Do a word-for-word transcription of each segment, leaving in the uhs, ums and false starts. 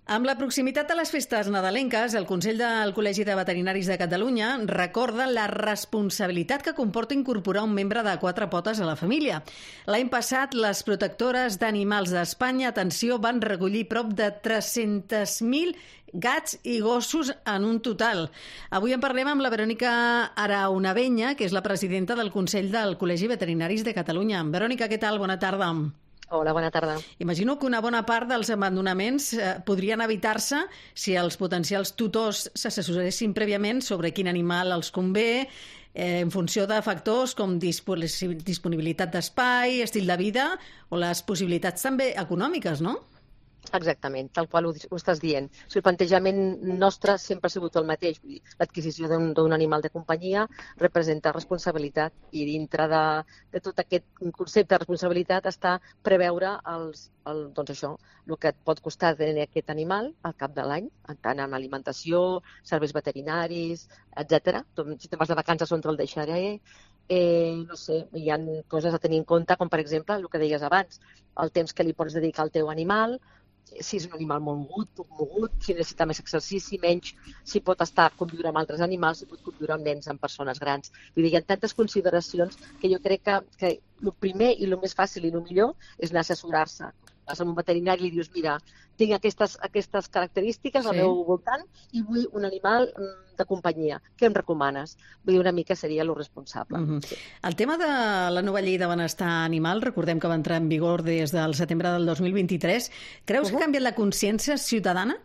Amb la proximitat a les festes nadalenques, el Consell del Col·legi de Veterinaris de Catalunya recorda la responsabilitat que comporta incorporar un membre de quatre potes a la família. L'any passat, les protectores d'animals d'Espanya, atenció, van recollir prop de tres-cents mil gats i gossos en un total. Avui en parlem amb la Verònica Araunavenya, que és la presidenta del Consell del Col·legi Veterinaris de Catalunya. Verònica, què tal? Bona tarda. Hola, bona tarda. Imagino que una bona part dels abandonaments eh, podrien evitar-se si els potencials tutors s'assessoressin prèviament sobre quin animal els convé, eh, en funció de factors com disponibilitat d'espai, estil de vida o les possibilitats també econòmiques, no? Exactament, tal qual ho, ho estàs dient. O sigui, el plantejament nostre sempre ha sigut el mateix. L'adquisició d'un animal de companyia representa responsabilitat i dintre de, de tot aquest concepte de responsabilitat està preveure els, el, doncs això, el que et pot costar tenir aquest animal al cap de l'any, tant en alimentació, serveis veterinaris, etcètera. Si te'n vas de vacances on te'l deixaré, Eh, no sé, hi ha coses a tenir en compte, com per exemple el que deies abans, el temps que li pots dedicar al teu animal, si és un animal molt mogut, poc mogut, si necessita més exercici, menys, si pot estar conviure amb altres animals, si pot conviure amb nens, amb persones grans. Vull dir, hi ha tantes consideracions que jo crec que, que el primer i el més fàcil i el millor és anar a assessorar-se. Vas a un veterinari i li dius, mira, tinc aquestes, aquestes característiques al sí. meu voltant i vull un animal de companyia. Què em recomanes? Vull dir, una mica seria el responsable. Uh-huh. Sí. El tema de la nova llei de benestar animal, recordem que va entrar en vigor des del setembre del dos mil vint-i-tres. Creus uh-huh. que ha canviat la consciència ciutadana?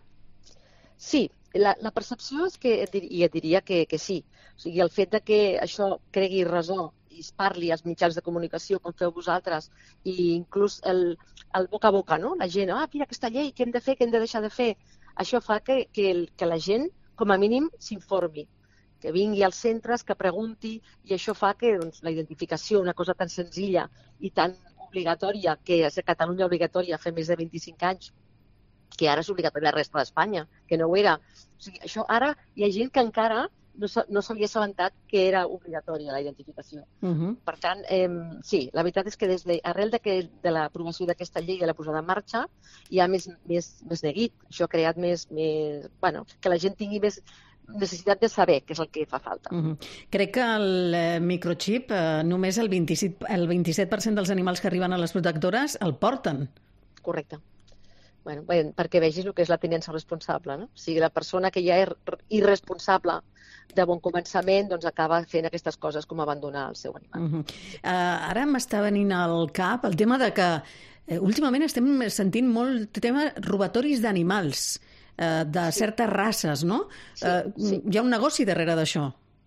Sí, la, la percepció és que, i et diria que, que sí. O sigui, el fet de que això cregui ressò i es parli als mitjans de comunicació com feu vosaltres i inclús el, el boca a boca, no? La gent, ah, mira aquesta llei, què hem de fer, què hem de deixar de fer? Això fa que, que, el, que la gent, com a mínim, s'informi, que vingui als centres, que pregunti, i això fa que doncs, la identificació, una cosa tan senzilla i tan obligatòria, que és a Catalunya obligatòria fa més de vint-i-cinc anys, que ara és obligatòria a la resta d'Espanya, que no ho era. O sigui, això ara hi ha gent que encara no, no s'havia assabentat que era obligatòria la identificació. Uh-huh. Per tant, eh, sí, la veritat és que des de, arrel de, que, de l'aprovació d'aquesta llei i de la posada en marxa hi ha més, més, més neguit. Això ha creat més, més... Bueno, que la gent tingui més necessitat de saber què és el que fa falta. Uh-huh. Crec que el eh, microchip, eh, només el vint-i-set, el vint-i-set per cent dels animals que arriben a les protectores el porten. Correcte. Bueno, bé, perquè vegis el que és la tinença responsable, no? O sigui, la persona que ja és irresponsable de bon començament doncs acaba fent aquestes coses com abandonar el seu animal. Uh-huh. uh, ara m'està venint al cap el tema de que eh, últimament estem sentint molt tema robatoris d'animals, eh, de sí. certes races, no? Sí, uh, sí. Hi ha un negoci darrere d'això.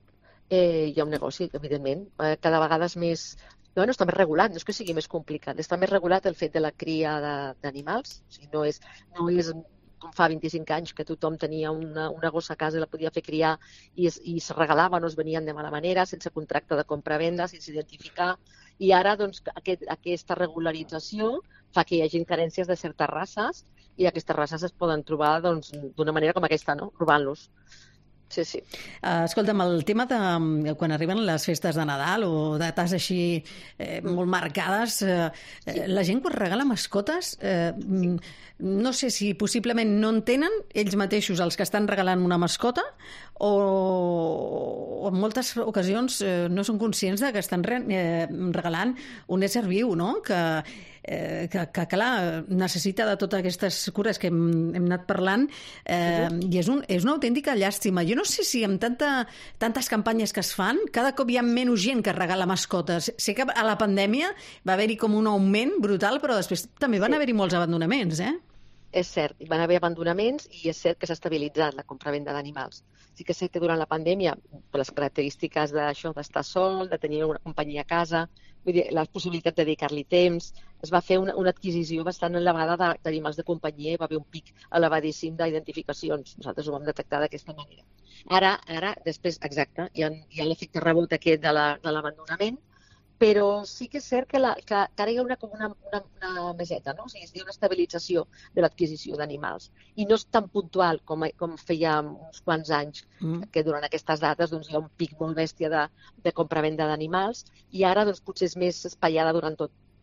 Eh, hi ha un negoci, evidentment. Eh, cada vegada és més... Bueno, està més regulat, no és que sigui més complicat, està més regulat el fet de la cria d'animals, o sigui, no és, no és com fa vint-i-cinc anys que tothom tenia una, una gossa a casa i la podia fer criar i es, i es regalava, no es venien de mala manera, sense contracte de compra-venda, sense identificar, i ara doncs, aquest, aquesta regularització fa que hi hagi carències de certes races i aquestes races es poden trobar doncs, d'una manera com aquesta, no? Robant-los. Sí, sí. Uh, escolta'm, el tema de quan arriben les festes de Nadal o dates així eh, molt marcades, eh, sí. la gent quan regala mascotes, eh, sí. no sé si possiblement no entenen ells mateixos els que estan regalant una mascota o, o en moltes ocasions eh, no són conscients de que estan re, eh, regalant un ésser viu, no? Que Eh, que, que clar, necessita de totes aquestes cures que hem, hem anat parlant eh, uh-huh. i és, un, és una autèntica llàstima. Jo no sé si amb tanta, tantes campanyes que es fan, cada cop hi ha menys gent que regala mascotes. Sé que a la pandèmia va haver-hi com un augment brutal, però després també van sí. haver-hi molts abandonaments, eh? És cert, van haver abandonaments i és cert que s'ha estabilitzat la compravenda d'animals. Sí que és cert que durant la pandèmia, per les característiques d'això, d'estar sol, de tenir una companyia a casa, vull dir, la possibilitat de dedicar-li temps, es va fer una, una adquisició bastant elevada d'animals de companyia i va haver un pic elevadíssim d'identificacions. Nosaltres ho vam detectar d'aquesta manera. Ara, ara després, exacte, hi ha, hi ha l'efecte rebot aquest de l'abandonament, la, però sí que és cert que, la, que, que ara hi ha una, com una, una, una meseta, no? O sigui, es diu una estabilització de l'adquisició d'animals. I no és tan puntual com, com feia uns quants anys, mm. que durant aquestes dates doncs, hi ha un pic molt bèstia de, de compra-venda d'animals, i ara doncs, potser és més espaiada durant tot,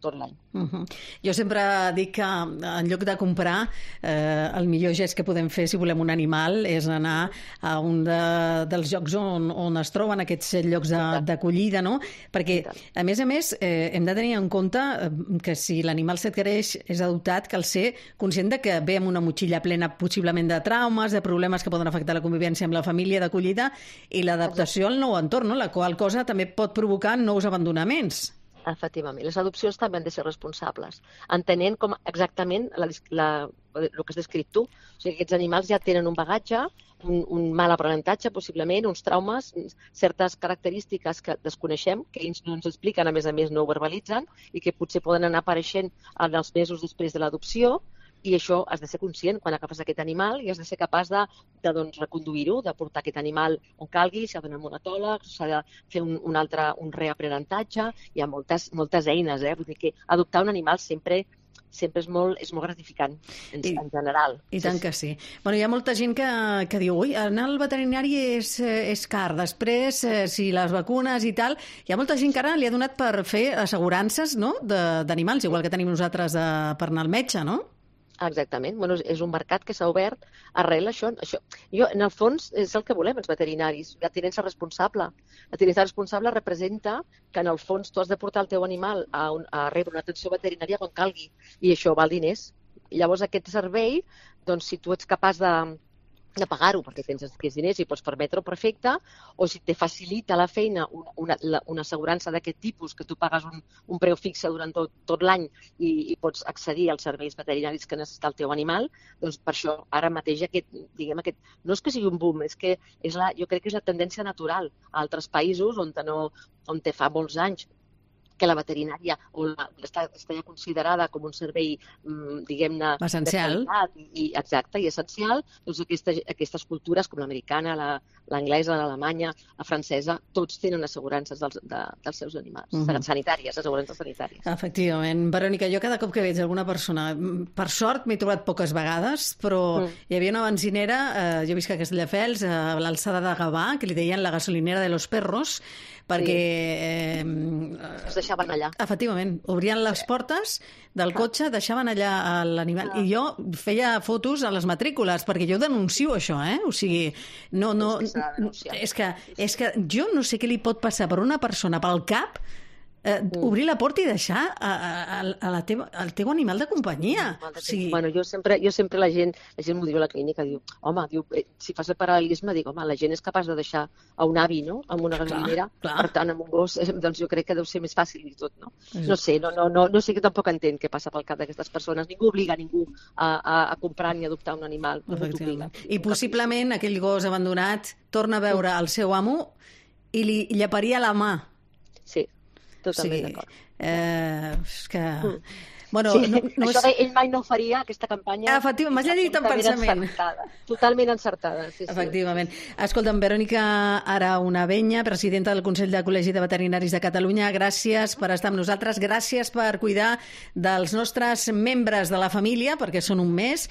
tot l'any. Uh -huh. Jo sempre dic que en lloc de comprar, eh, el millor gest que podem fer si volem un animal és anar a un de, dels llocs on, on es troben aquests llocs d'acollida, no? Perquè, a més a més, eh, hem de tenir en compte que si l'animal s'adquireix, és adoptat, cal ser conscient de que ve amb una motxilla plena possiblement de traumes, de problemes que poden afectar la convivència amb la família d'acollida i l'adaptació al nou entorn, no? La qual cosa també pot provocar nous abandonaments. Efectivament. Les adopcions també han de ser responsables, entenent com exactament la, la, el que has descrit tu. O sigui, aquests animals ja tenen un bagatge, un, un mal aprenentatge, possiblement, uns traumes, certes característiques que desconeixem, que ells no ens expliquen, a més a més no ho verbalitzen, i que potser poden anar apareixent en els mesos després de l'adopció, i això has de ser conscient quan agafes aquest animal i has de ser capaç de, de doncs, reconduir-ho, de portar aquest animal on calgui, s'ha d'anar a un monotòleg, s'ha de fer un, un altre un reaprenentatge, hi ha moltes, moltes eines, eh? Vull dir que adoptar un animal sempre sempre és molt, és molt gratificant, en, I, en general. I tant que sí. Bueno, hi ha molta gent que, que diu, ui, anar al veterinari és, és car, després, eh, si les vacunes i tal, hi ha molta gent que ara li ha donat per fer assegurances, no?, d'animals, igual que tenim nosaltres eh, per anar al metge, no? Exactament. Bueno, és un mercat que s'ha obert arrel això. això. Jo, en el fons, és el que volem, els veterinaris, la tinença responsable. La tinença responsable representa que, en el fons, tu has de portar el teu animal a, un, a rebre una atenció veterinària quan calgui, i això val diners. I llavors, aquest servei, doncs, si tu ets capaç de, de pagar-ho perquè tens aquests diners i pots permetre-ho, perfecte, o si te facilita la feina una, una, una assegurança d'aquest tipus, que tu pagues un, un preu fixe durant tot, tot l'any i, i pots accedir als serveis veterinaris que necessita el teu animal, doncs per això ara mateix aquest, diguem, aquest, no és que sigui un boom, és que és la, jo crec que és la tendència natural a altres països on, no, on te fa molts anys que la veterinària o la, està, està ja considerada com un servei, diguem-ne, essencial. De qualitat i, exacte, i essencial, doncs aquesta, aquestes cultures com l'americana, l'anglesa, l'alemanya, la francesa, tots tenen assegurances dels, de, dels seus animals, uh -huh. sanitàries, assegurances sanitàries. Efectivament. Verònica, jo cada cop que veig alguna persona, per sort m'he trobat poques vegades, però mm. hi havia una benzinera, eh, jo visc a Castelldefels, a l'alçada de Gavà, que li deien la gasolinera de los perros, perquè... Sí. Eh, es deixaven allà. Efectivament, obrien les portes del cotxe, deixaven allà l'animal. Ah. I jo feia fotos a les matrícules, perquè jo denuncio això, eh? O sigui, no... no és, que és, que, és que jo no sé què li pot passar per una persona pel cap Eh, mm. obrir la porta i deixar a, a, a la teva, al teu animal de companyia. O sigui... Bueno, jo sempre, jo sempre la gent, la gent m'ho diu a la clínica, diu, home, diu, si fas el paral·lelisme, dic, home, la gent és capaç de deixar a un avi, no?, amb una gasolinera, per tant, amb un gos, doncs jo crec que deu ser més fàcil i tot, no? Mm. No sé, no, no, no, no sé que tampoc entenc què passa pel cap d'aquestes persones. Ningú obliga ningú a, a, a comprar ni a adoptar un animal. No I possiblement aquell gos abandonat torna a veure el seu amo i li lleparia la mà. Sí. Totalment sí. d'acord. Eh, és que... Mm. Bueno, sí, no, no això és... ell mai no faria aquesta campanya. Efectivament, m'has llegit en pensament. Encertada. Totalment encertada. Sí, Efectivament. Sí. Escolta'm, Verònica Araunavenya, presidenta del Consell de Col·legi de Veterinaris de Catalunya, gràcies per estar amb nosaltres, gràcies per cuidar dels nostres membres de la família, perquè són un mes,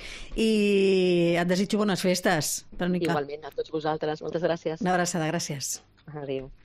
i et desitjo bones festes, Verònica. Igualment, a tots vosaltres. Moltes gràcies. Una abraçada, gràcies. Adéu.